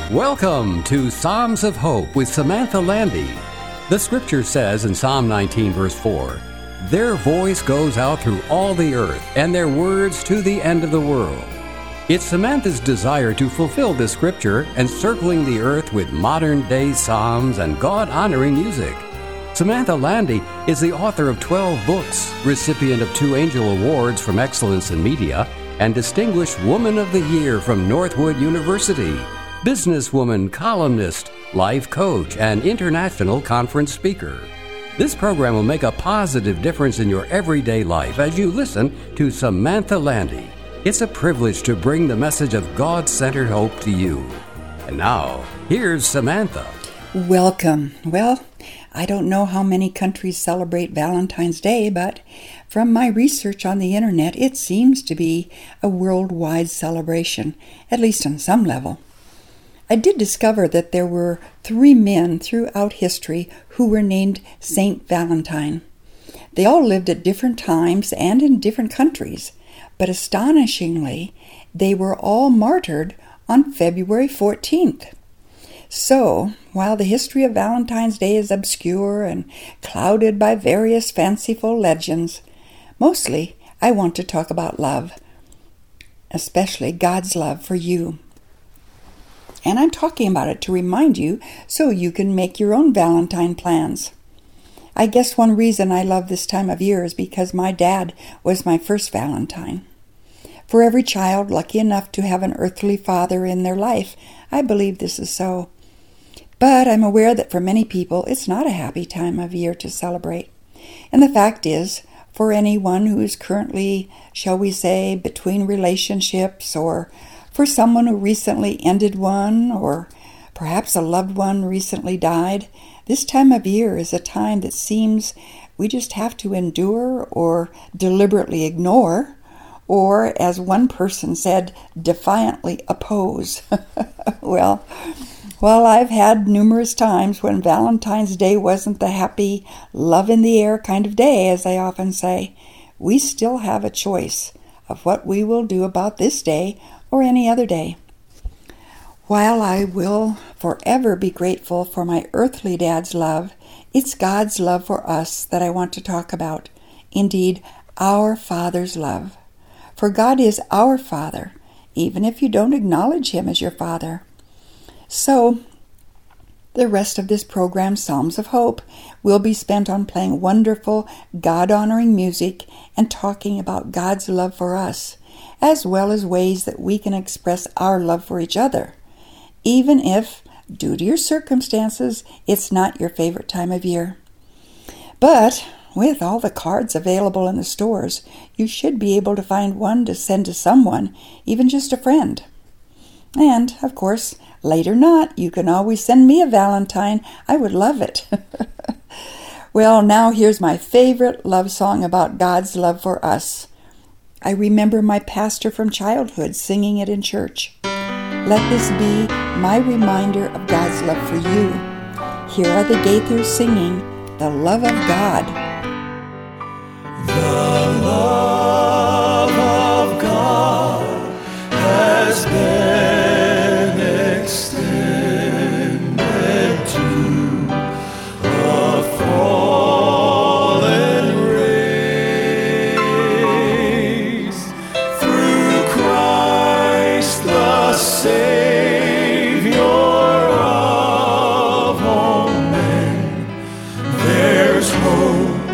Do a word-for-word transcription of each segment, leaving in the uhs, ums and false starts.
Welcome to Psalms of Hope with Samantha Landy. The scripture says in Psalm nineteen, verse four, "Their voice goes out through all the earth, and their words to the end of the world." It's Samantha's desire to fulfill this scripture, encircling the earth with modern-day psalms and God-honoring music. Samantha Landy is the author of twelve books, recipient of two Angel Awards from Excellence in Media, and Distinguished Woman of the Year from Northwood University. Businesswoman, columnist, life coach, and international conference speaker. This program will make a positive difference in your everyday life as you listen to Samantha Landy. It's a privilege to bring the message of God-centered hope to you. And now, here's Samantha. Welcome. Well, I don't know how many countries celebrate Valentine's Day, but from my research on the internet, it seems to be a worldwide celebration, at least on some level. I did discover that there were three men throughout history who were named Saint Valentine. They all lived at different times and in different countries, but astonishingly, they were all martyred on February fourteenth. So, while the history of Valentine's Day is obscure and clouded by various fanciful legends, mostly I want to talk about love, especially God's love for you. And I'm talking about it to remind you so you can make your own Valentine plans. I guess one reason I love this time of year is because my dad was my first Valentine. For every child lucky enough to have an earthly father in their life, I believe this is so. But I'm aware that for many people, it's not a happy time of year to celebrate. And the fact is, for anyone who is currently, shall we say, between relationships, or for someone who recently ended one, or perhaps a loved one recently died, this time of year is a time that seems we just have to endure or deliberately ignore, or, as one person said, defiantly oppose. Well, while I've had numerous times when Valentine's Day wasn't the happy, love in the air kind of day, as I often say, we still have a choice of what we will do about this day or any other day. While I will forever be grateful for my earthly dad's love, it's God's love for us that I want to talk about. Indeed, our Father's love. For God is our Father, even if you don't acknowledge Him as your Father. So, the rest of this program, Psalms of Hope, will be spent on playing wonderful, God-honoring music and talking about God's love for us, as well as ways that we can express our love for each other, even if, due to your circumstances, it's not your favorite time of year. But with all the cards available in the stores, you should be able to find one to send to someone, even just a friend. And, of course, late or not, you can always send me a Valentine. I would love it. Well, now here's my favorite love song about God's love for us. I remember my pastor from childhood singing it in church. Let this be my reminder of God's love for you. Here are the Gaithers singing The Love of God. The love of God has been extended to a fallen race through Christ the Savior of all men. There's hope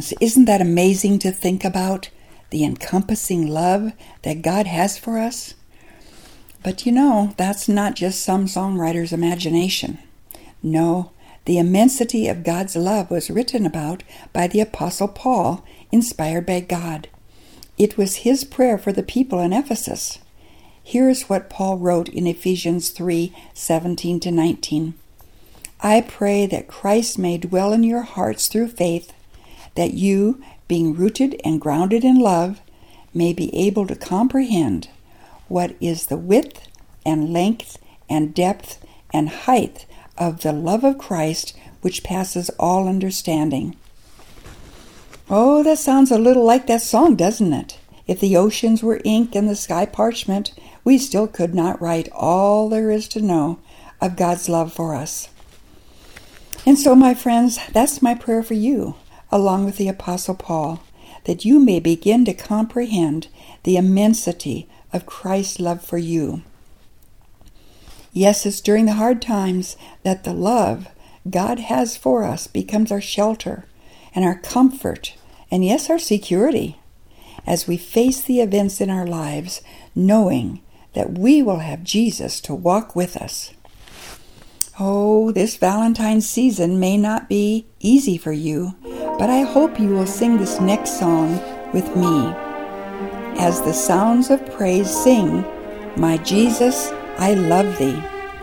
friends, isn't that amazing to think about? The encompassing love that God has for us? But you know, that's not just some songwriter's imagination. No, the immensity of God's love was written about by the Apostle Paul, inspired by God. It was his prayer for the people in Ephesus. Here's what Paul wrote in Ephesians three, seventeen to nineteen. I pray that Christ may dwell in your hearts through faith, that you, being rooted and grounded in love, may be able to comprehend what is the width and length and depth and height of the love of Christ, which passes all understanding. Oh, that sounds a little like that song, doesn't it? If the oceans were ink and the sky parchment, we still could not write all there is to know of God's love for us. And so, my friends, that's my prayer for you, along with the Apostle Paul, that you may begin to comprehend the immensity of Christ's love for you. Yes, it's during the hard times that the love God has for us becomes our shelter and our comfort, and yes, our security, as we face the events in our lives, knowing that we will have Jesus to walk with us. Oh, this Valentine's season may not be easy for you, but I hope you will sing this next song with me. As the sounds of praise sing, My Jesus, I love thee.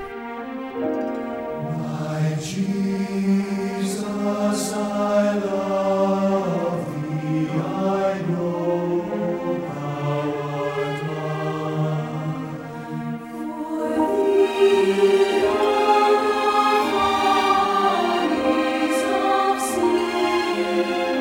My Jesus, I love thee, I know thou art mine. For thee are the harmonies of sin,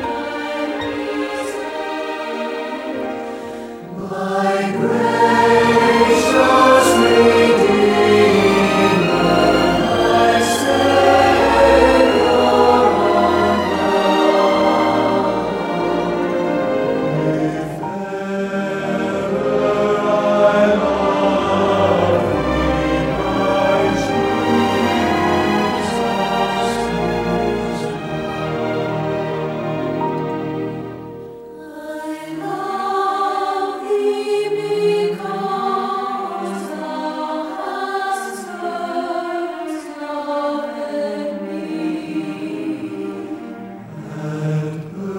my reason, my gracious Redeemer, my Savior unbound. If ever I love thee, my Jesus, I love thee because thou hast first loved me, and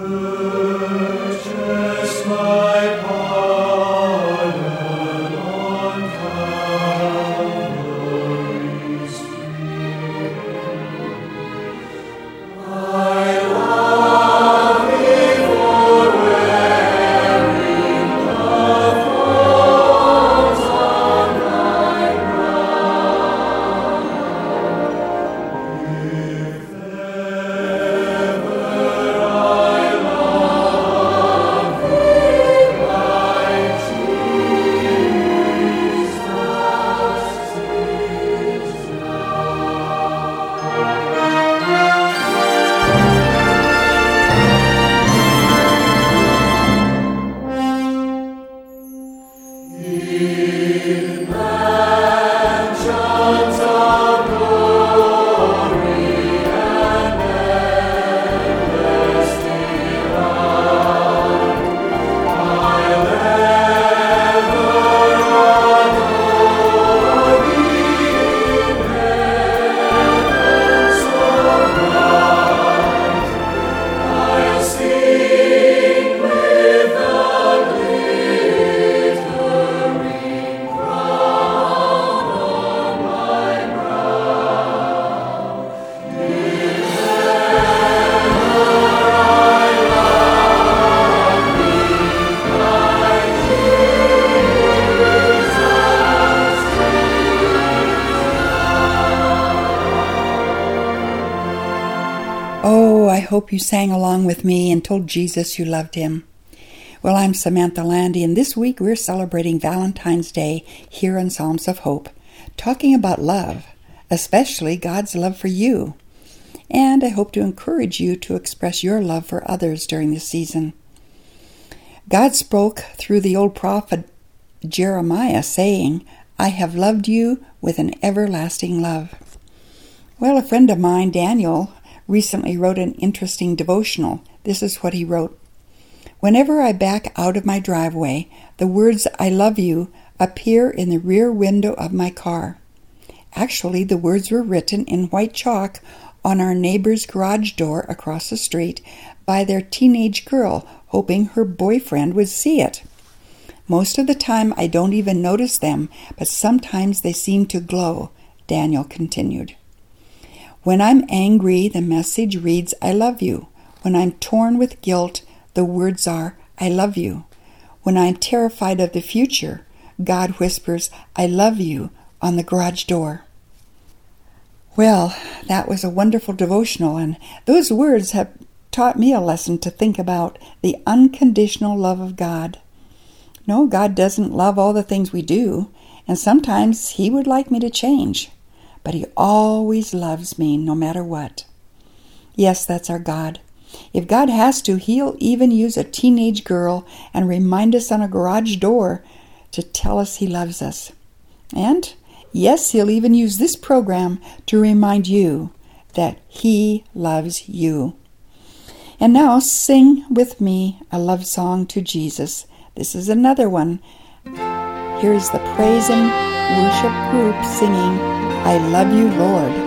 purchased my pardon on Calvary's tree. I love thee for wearing the thorns on thy brow. If ever I love thee, my Jesus, 'tis in mansions of glory and endless delight, I'll ever adore thee in heaven so bright. I'll sing with the glittering crown on my brow. If ever I love thee, my Jesus, Oh, I hope you sang along with me and told Jesus you loved him. Well, I'm Samantha Landy, and this week we're celebrating Valentine's Day here on Psalms of Hope, talking about love, especially God's love for you. And I hope to encourage you to express your love for others during this season. God spoke through the old prophet Jeremiah, saying, I have loved you with an everlasting love. Well, a friend of mine, Daniel, recently wrote an interesting devotional This is what he wrote. Whenever I back out of my driveway, the words "I love you" appear in the rear window of my car. Actually, the words were written in white chalk on our neighbor's garage door across the street by their teenage girl, hoping her boyfriend would see it. Most of the time I don't even notice them, but sometimes they seem to glow, Daniel continued. When I'm angry, the message reads, "I love you." When I'm torn with guilt, the words are, "I love you." When I'm terrified of the future, God whispers, "I love you," on the garage door. Well, that was a wonderful devotional, and those words have taught me a lesson to think about the unconditional love of God. No, God doesn't love all the things we do, and sometimes He would like me to change, but He always loves me no matter what. Yes, that's our God. If God has to, He'll even use a teenage girl and remind us on a garage door to tell us He loves us. And yes, He'll even use this program to remind you that He loves you. And now sing with me a love song to Jesus. This is another one. Here is the praise and worship group singing, "I Love You, Lord."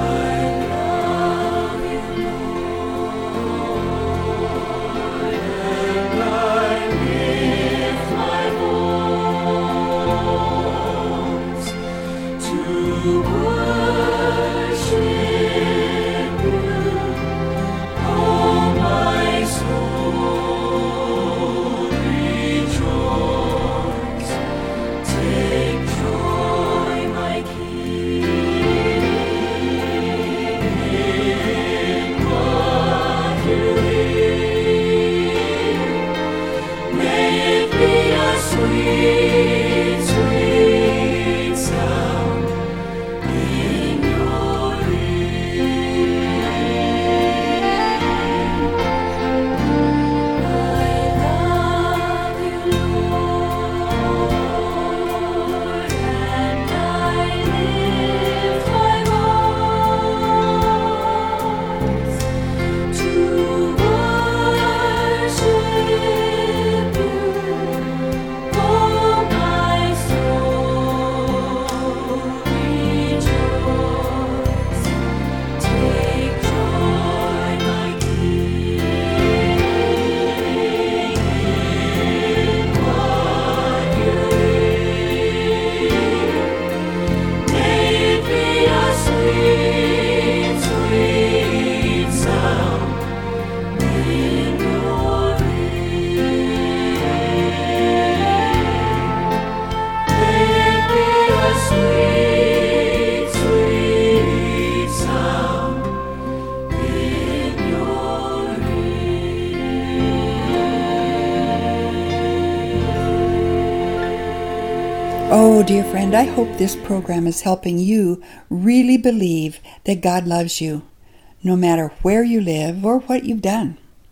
Oh, dear friend, I hope this program is helping you really believe that God loves you, no matter where you live or what you've done.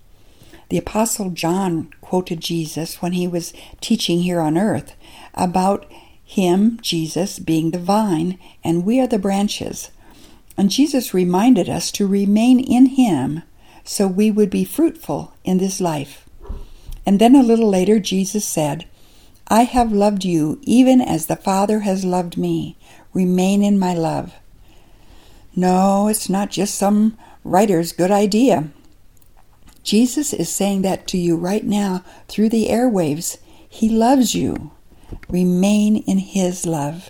The Apostle John quoted Jesus when he was teaching here on earth about him, Jesus, being the vine, and we are the branches. And Jesus reminded us to remain in him so we would be fruitful in this life. And then a little later, Jesus said, "I have loved you even as the Father has loved me. Remain in my love." No, it's not just some writer's good idea. Jesus is saying that to you right now through the airwaves. He loves you. Remain in his love.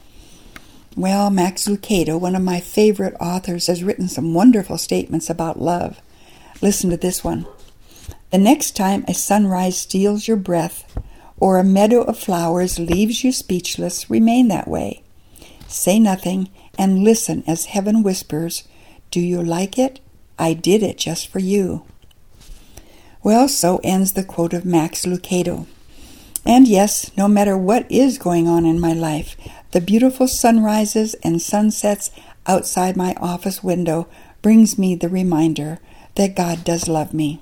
Well, Max Lucado, one of my favorite authors, has written some wonderful statements about love. Listen to this one. "The next time a sunrise steals your breath, or a meadow of flowers leaves you speechless, remain that way. Say nothing and listen as heaven whispers, 'Do you like it? I did it just for you.'" Well, so ends the quote of Max Lucado. And yes, no matter what is going on in my life, the beautiful sunrises and sunsets outside my office window brings me the reminder that God does love me.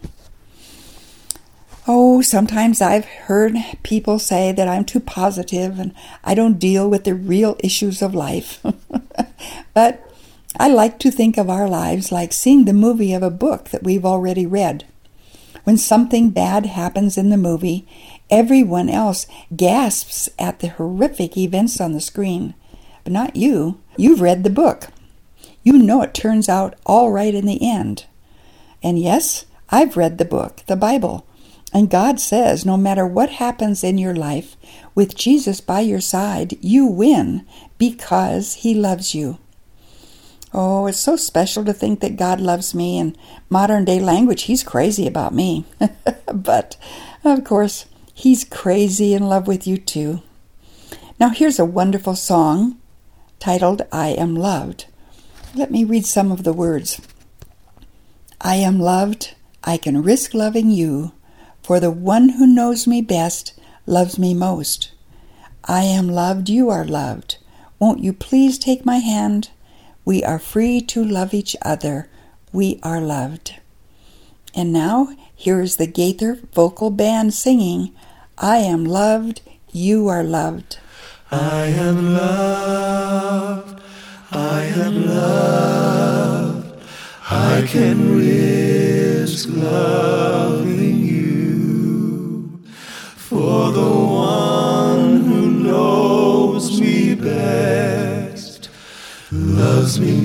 Oh, sometimes I've heard people say that I'm too positive and I don't deal with the real issues of life. But I like to think of our lives like seeing the movie of a book that we've already read. When something bad happens in the movie, everyone else gasps at the horrific events on the screen. But not you. You've read the book. You know it turns out all right in the end. And yes, I've read the book, the Bible. And God says no matter what happens in your life, with Jesus by your side, you win because He loves you. Oh, it's so special to think that God loves me. In modern day language, He's crazy about me. But, of course, He's crazy in love with you too. Now here's a wonderful song titled, I Am Loved. Let me read some of the words. I am loved, I can risk loving you, for the one who knows me best loves me most. I am loved, you are loved. Won't you please take my hand? We are free to love each other. We are loved. And now, here is the Gaither Vocal Band singing, I am loved, you are loved. I am loved, I am loved, I can risk loving you, for the one who knows me best loves me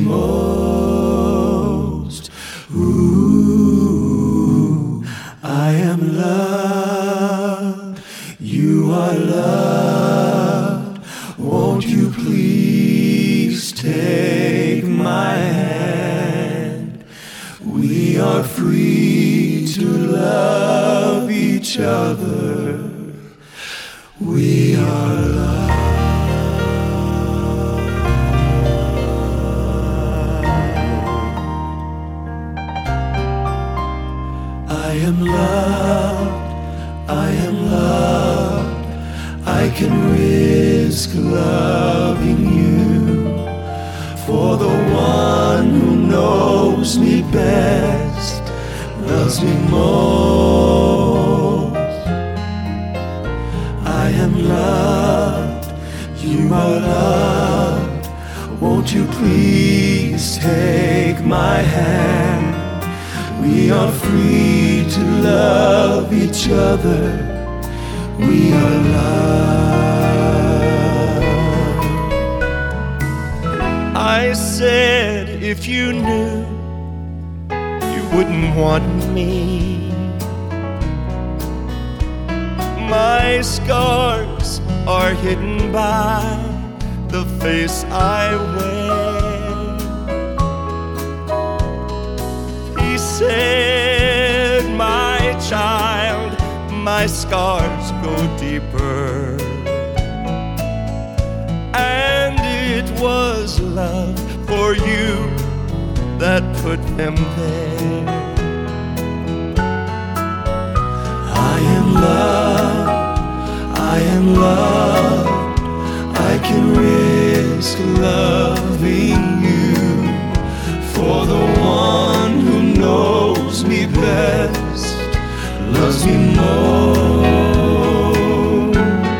most. Ooh, I am loved, you are loved, won't you please take my hand? We are free to love each other. We are loved. I am loved, I am loved, I can risk loving you, for the one who knows me best loves me most. I am loved, you are loved, won't you please take my hand? We are free to love each other. We are loved. I said if you knew, you wouldn't want me. My scars are hidden by the face I wear. He said, my child, my scars go deeper, and it was love for you that put them there. I am loved, I am loved, I can risk loving you, for the one who knows me best loves me most.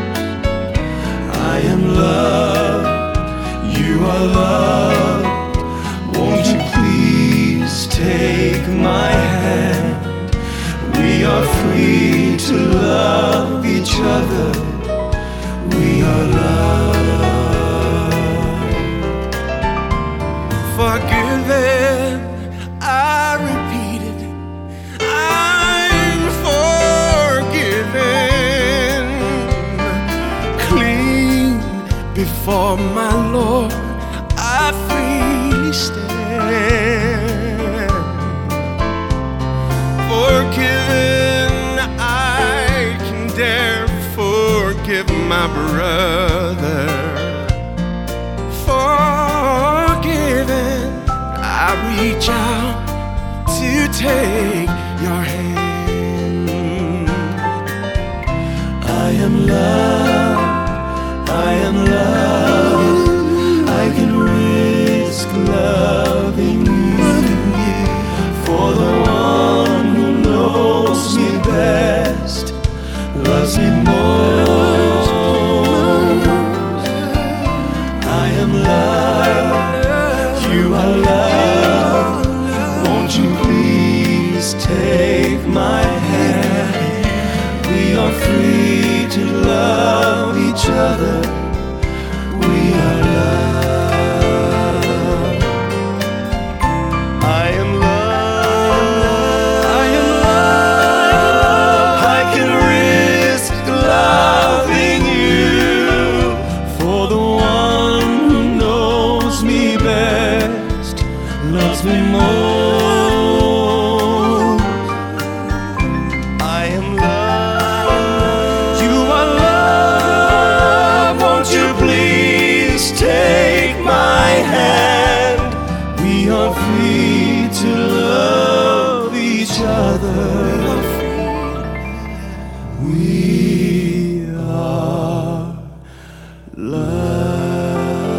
I am loved, you are loved, won't you please take my hand? We are free to love each other. We are loved. Forgiven, I repeat it, I'm forgiven. Clean before my Lord, I freely stand. Forgiven, I can dare forgive my brother. Forgiven, I reach out to take your hand. I am loved, I am loved, I can risk loving you, for the one who knows me best loves me most. I am loved, you are loved, won't you please take my hand? to love each other. We are loved.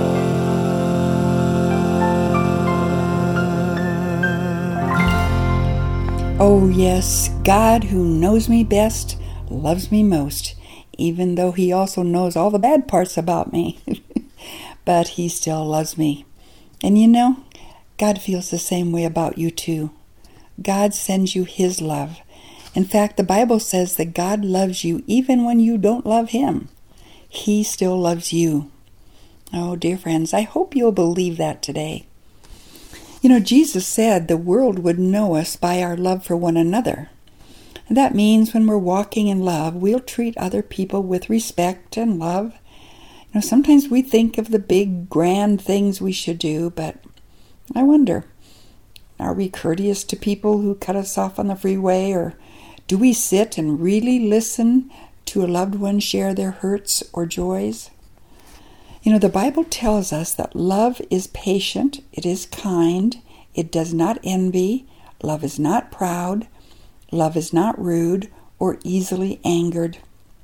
Oh yes, God, who knows me best, loves me most, even though he also knows all the bad parts about me. But he still loves me. And you know, God feels the same way about you too. God sends you his love. In fact, the Bible says that God loves you even when you don't love him. He still loves you. Oh, dear friends, I hope you'll believe that today. You know, Jesus said the world would know us by our love for one another. And that means when we're walking in love, we'll treat other people with respect and love. You know, sometimes we think of the big, grand things we should do, but I wonder, are we courteous to people who cut us off on the freeway, or do we sit and really listen to a loved one share their hurts or joys? You know, the Bible tells us that love is patient, it is kind, it does not envy, love is not proud, love is not rude or easily angered.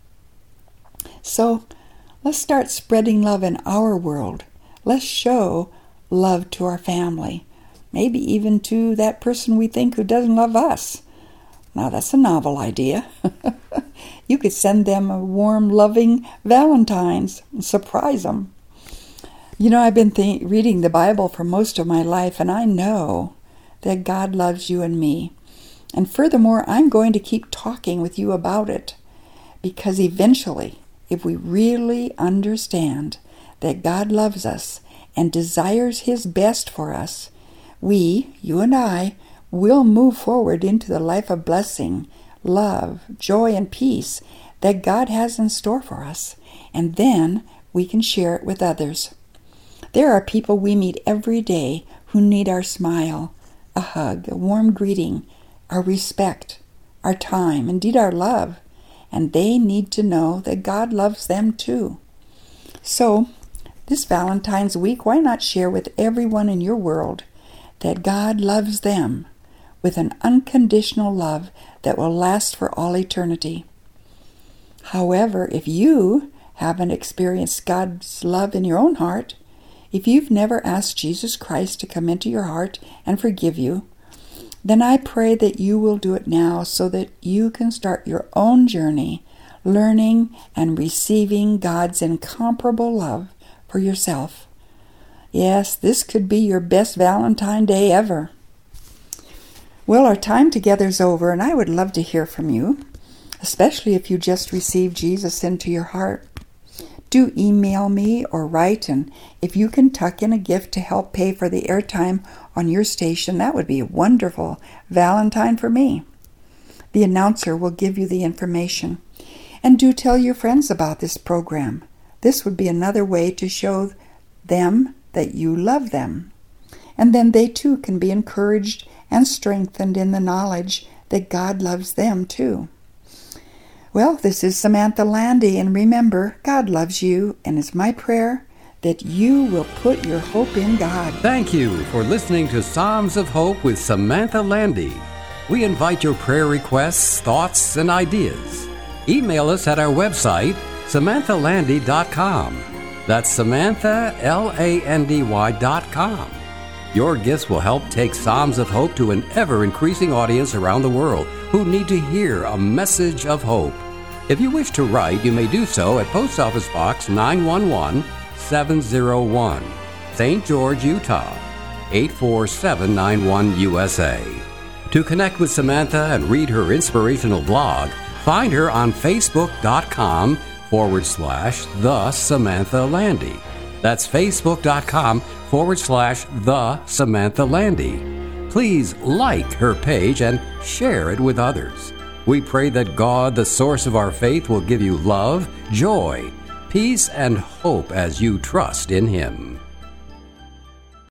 So, let's start spreading love in our world. Let's show love to our family, maybe even to that person we think who doesn't love us. Now, that's a novel idea. You could send them a warm, loving Valentine's and surprise them. You know, I've been th- reading the Bible for most of my life, and I know that God loves you and me. And furthermore, I'm going to keep talking with you about it, because eventually, if we really understand that God loves us and desires his best for us, we, you and I, will move forward into the life of blessing, love, joy, and peace that God has in store for us, and then we can share it with others. There are people we meet every day who need our smile, a hug, a warm greeting, our respect, our time, indeed our love, and they need to know that God loves them too. So, this Valentine's week, why not share with everyone in your world that God loves them with an unconditional love that will last for all eternity? However, if you haven't experienced God's love in your own heart, if you've never asked Jesus Christ to come into your heart and forgive you, then I pray that you will do it now so that you can start your own journey, learning and receiving God's incomparable love for yourself. Yes, this could be your best Valentine Day ever. Well, our time together is over, and I would love to hear from you, especially if you just received Jesus into your heart. Do email me or write, and if you can tuck in a gift to help pay for the airtime on your station, that would be a wonderful Valentine for me. The announcer will give you the information. And do tell your friends about this program. This would be another way to show them that you love them. And then they too can be encouraged and strengthened in the knowledge that God loves them too. Well, this is Samantha Landy, and remember, God loves you, and it's my prayer that you will put your hope in God. Thank you for listening to Psalms of Hope with Samantha Landy. We invite your prayer requests, thoughts, and ideas. Email us at our website, samantha landy dot com. That's Samantha, L A N D Y dot com. Your gifts will help take Psalms of Hope to an ever-increasing audience around the world who need to hear a message of hope. If you wish to write, you may do so at Post Office Box nine one one seven oh one, Saint George, Utah, eight four seven nine one, U S A. To connect with Samantha and read her inspirational blog, find her on Facebook.com forward slash The Samantha Landy. That's Facebook.com forward slash The Samantha Landy. Please like her page and share it with others. We pray that God, the source of our faith, will give you love, joy, peace, and hope as you trust in Him.